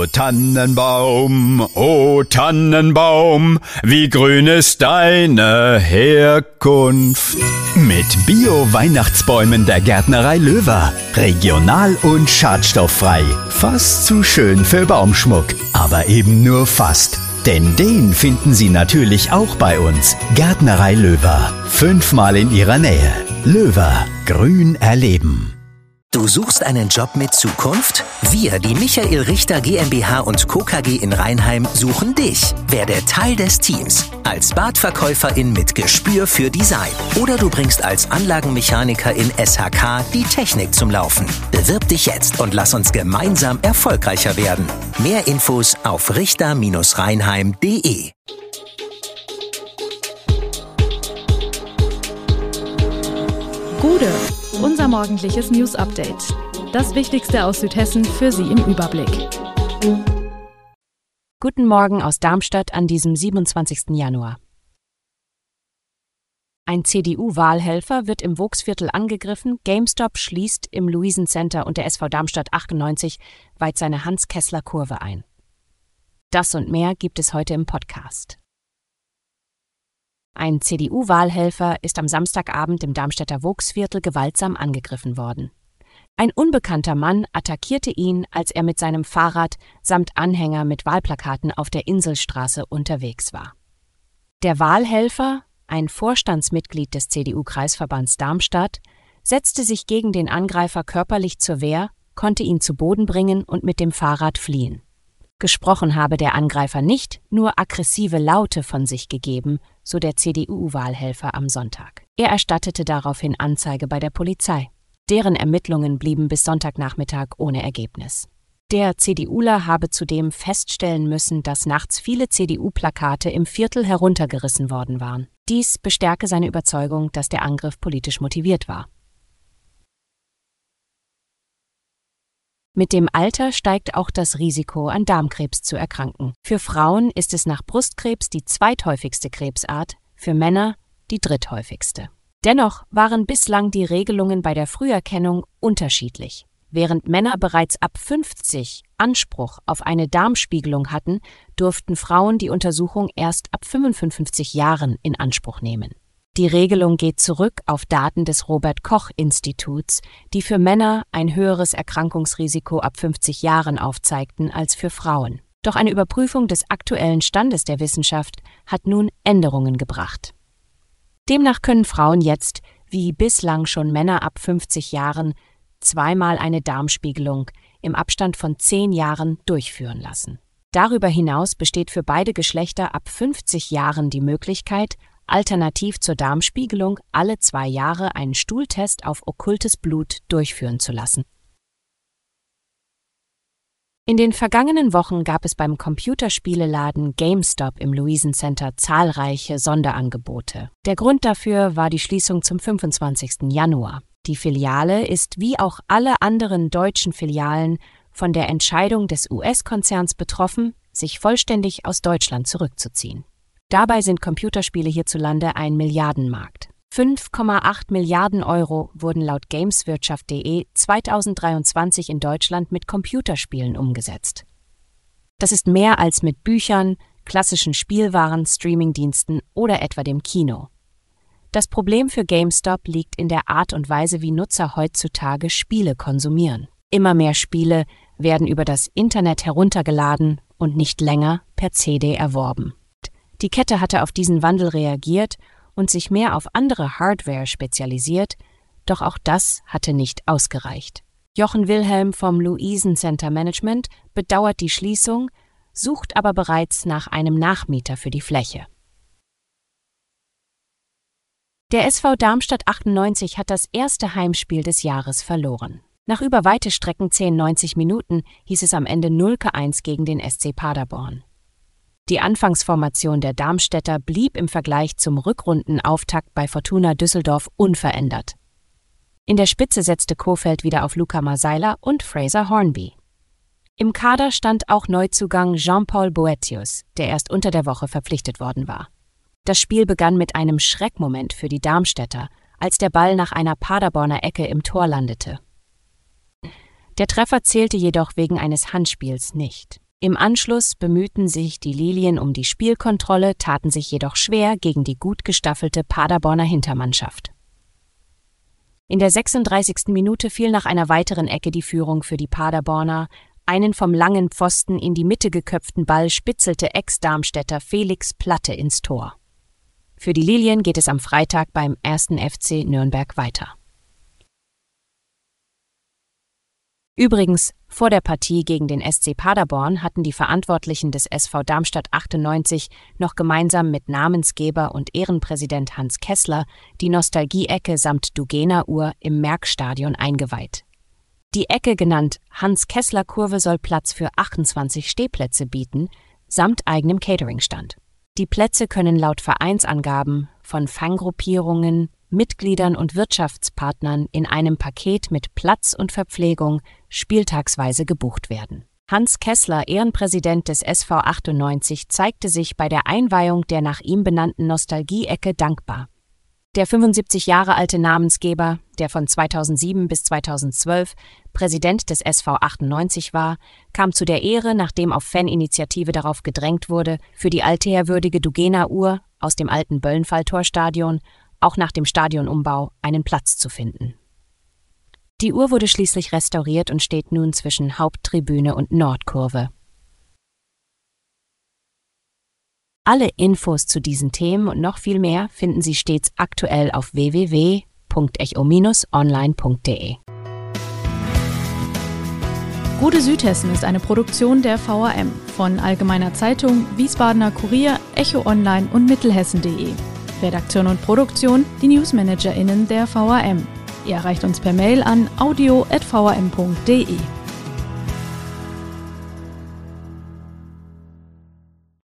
O Tannenbaum, wie grün ist deine Herkunft. Mit Bio-Weihnachtsbäumen der Gärtnerei Löwer. Regional und schadstofffrei. Fast zu schön für Baumschmuck. Aber eben nur fast. Denn den finden Sie natürlich auch bei uns. Gärtnerei Löwer. 5-mal in Ihrer Nähe. Löwer. Grün erleben. Du suchst einen Job mit Zukunft? Wir, die Michael Richter GmbH und Co. KG in Rheinheim, suchen dich. Werde Teil des Teams. Als Badverkäuferin mit Gespür für Design. Oder du bringst als Anlagenmechaniker in SHK die Technik zum Laufen. Bewirb dich jetzt und lass uns gemeinsam erfolgreicher werden. Mehr Infos auf richter-rheinheim.de. Gude, unser morgendliches News-Update. Das Wichtigste aus Südhessen für Sie im Überblick. Guten Morgen aus Darmstadt an diesem 27. Januar. Ein CDU-Wahlhelfer wird im Vogtsviertel angegriffen, GameStop schließt im Luisencenter und der SV Darmstadt 98 weiht seine Hans-Kessler-Kurve ein. Das und mehr gibt es heute im Podcast. Ein CDU-Wahlhelfer ist am Samstagabend im Darmstädter Vogtsviertel gewaltsam angegriffen worden. Ein unbekannter Mann attackierte ihn, als er mit seinem Fahrrad samt Anhänger mit Wahlplakaten auf der Inselstraße unterwegs war. Der Wahlhelfer, ein Vorstandsmitglied des CDU-Kreisverbands Darmstadt, setzte sich gegen den Angreifer körperlich zur Wehr, konnte ihn zu Boden bringen und mit dem Fahrrad fliehen. Gesprochen habe der Angreifer nicht, nur aggressive Laute von sich gegeben, so der CDU-Wahlhelfer am Sonntag. Er erstattete daraufhin Anzeige bei der Polizei. Deren Ermittlungen blieben bis Sonntagnachmittag ohne Ergebnis. Der CDUler habe zudem feststellen müssen, dass nachts viele CDU-Plakate im Viertel heruntergerissen worden waren. Dies bestärke seine Überzeugung, dass der Angriff politisch motiviert war. Mit dem Alter steigt auch das Risiko, an Darmkrebs zu erkranken. Für Frauen ist es nach Brustkrebs die zweithäufigste Krebsart, für Männer die dritthäufigste. Dennoch waren bislang die Regelungen bei der Früherkennung unterschiedlich. Während Männer bereits ab 50 Anspruch auf eine Darmspiegelung hatten, durften Frauen die Untersuchung erst ab 55 Jahren in Anspruch nehmen. Die Regelung geht zurück auf Daten des Robert-Koch-Instituts, die für Männer ein höheres Erkrankungsrisiko ab 50 Jahren aufzeigten als für Frauen. Doch eine Überprüfung des aktuellen Standes der Wissenschaft hat nun Änderungen gebracht. Demnach können Frauen jetzt, wie bislang schon Männer ab 50 Jahren, 2-mal eine Darmspiegelung im Abstand von 10 Jahren durchführen lassen. Darüber hinaus besteht für beide Geschlechter ab 50 Jahren die Möglichkeit, alternativ zur Darmspiegelung alle 2 Jahre einen Stuhltest auf okkultes Blut durchführen zu lassen. In den vergangenen Wochen gab es beim Computerspieleladen GameStop im Luisencenter zahlreiche Sonderangebote. Der Grund dafür war die Schließung zum 25. Januar. Die Filiale ist wie auch alle anderen deutschen Filialen von der Entscheidung des US-Konzerns betroffen, sich vollständig aus Deutschland zurückzuziehen. Dabei sind Computerspiele hierzulande ein Milliardenmarkt. 5,8 Milliarden Euro wurden laut Gameswirtschaft.de 2023 in Deutschland mit Computerspielen umgesetzt. Das ist mehr als mit Büchern, klassischen Spielwaren, Streamingdiensten oder etwa dem Kino. Das Problem für GameStop liegt in der Art und Weise, wie Nutzer heutzutage Spiele konsumieren. Immer mehr Spiele werden über das Internet heruntergeladen und nicht länger per CD erworben. Die Kette hatte auf diesen Wandel reagiert und sich mehr auf andere Hardware spezialisiert, doch auch das hatte nicht ausgereicht. Jochen Wilhelm vom Luisencenter Management bedauert die Schließung, sucht aber bereits nach einem Nachmieter für die Fläche. Der SV Darmstadt 98 hat das erste Heimspiel des Jahres verloren. Nach über weite Strecken 90 Minuten hieß es am Ende 0:1 gegen den SC Paderborn. Die Anfangsformation der Darmstädter blieb im Vergleich zum Rückrundenauftakt bei Fortuna Düsseldorf unverändert. In der Spitze setzte Kohfeldt wieder auf Luca Marseiler und Fraser Hornby. Im Kader stand auch Neuzugang Jean-Paul Boetius, der erst unter der Woche verpflichtet worden war. Das Spiel begann mit einem Schreckmoment für die Darmstädter, als der Ball nach einer Paderborner Ecke im Tor landete. Der Treffer zählte jedoch wegen eines Handspiels nicht. Im Anschluss bemühten sich die Lilien um die Spielkontrolle, taten sich jedoch schwer gegen die gut gestaffelte Paderborner Hintermannschaft. In der 36. Minute fiel nach einer weiteren Ecke die Führung für die Paderborner. Einen vom langen Pfosten in die Mitte geköpften Ball spitzelte Ex-Darmstädter Felix Platte ins Tor. Für die Lilien geht es am Freitag beim 1. FC Nürnberg weiter. Übrigens, vor der Partie gegen den SC Paderborn hatten die Verantwortlichen des SV Darmstadt 98 noch gemeinsam mit Namensgeber und Ehrenpräsident Hans Kessler die Nostalgie-Ecke samt Dugena-Uhr im Merckstadion eingeweiht. Die Ecke, genannt Hans-Kessler-Kurve, soll Platz für 28 Stehplätze bieten, samt eigenem Cateringstand. Die Plätze können laut Vereinsangaben von Fangruppierungen, Mitgliedern und Wirtschaftspartnern in einem Paket mit Platz und Verpflegung spieltagsweise gebucht werden. Hans Kessler, Ehrenpräsident des SV 98, zeigte sich bei der Einweihung der nach ihm benannten Nostalgie-Ecke dankbar. Der 75 Jahre alte Namensgeber, der von 2007 bis 2012 Präsident des SV 98 war, kam zu der Ehre, nachdem auf Faninitiative darauf gedrängt wurde, für die altehrwürdige Dugena-Uhr aus dem alten Böllenfalltorstadion auch nach dem Stadionumbau einen Platz zu finden. Die Uhr wurde schließlich restauriert und steht nun zwischen Haupttribüne und Nordkurve. Alle Infos zu diesen Themen und noch viel mehr finden Sie stets aktuell auf www.echo-online.de. Gute Südhessen ist eine Produktion der VRM von Allgemeiner Zeitung, Wiesbadener Kurier, Echo Online und Mittelhessen.de. Redaktion und Produktion, die NewsmanagerInnen der VRM. Ihr erreicht uns per Mail an audio@vrm.de.